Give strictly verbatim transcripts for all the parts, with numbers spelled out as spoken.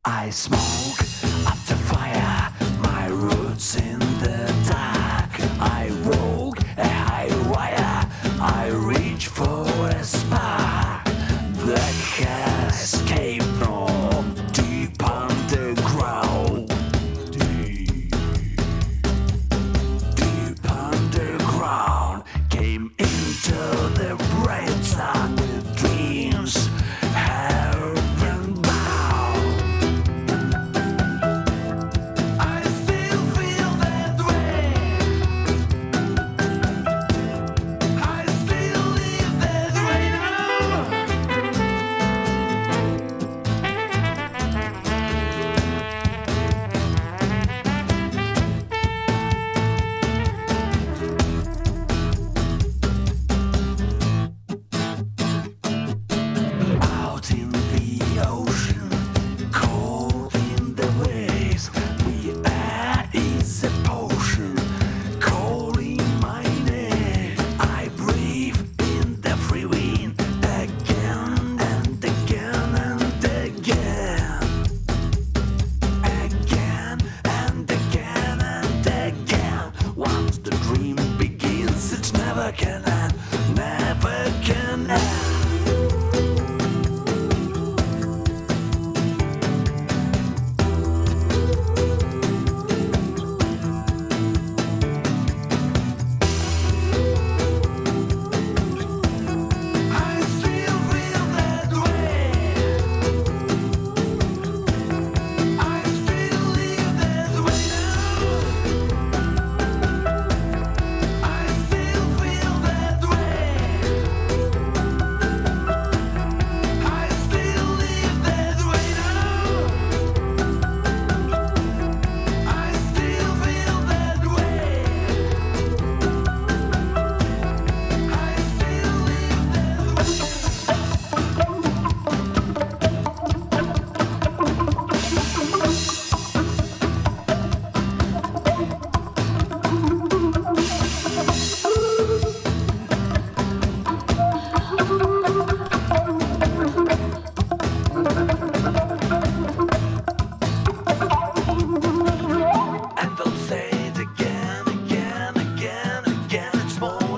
I smoke after fire, my roots in the dark. I walk a high wire, I reach for a spark. The has escaped from deep underground. Deep, deep underground. Came into the bright sun with dreams. Can end, never can end.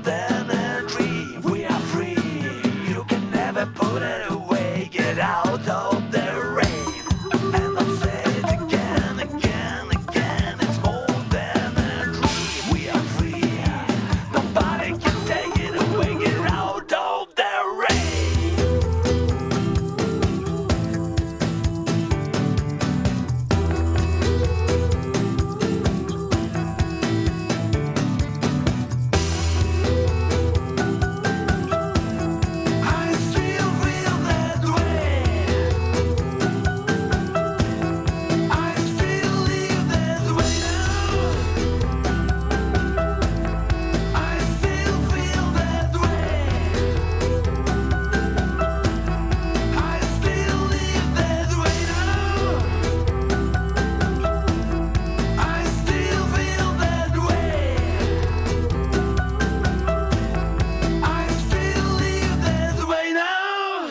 Put it away, get out.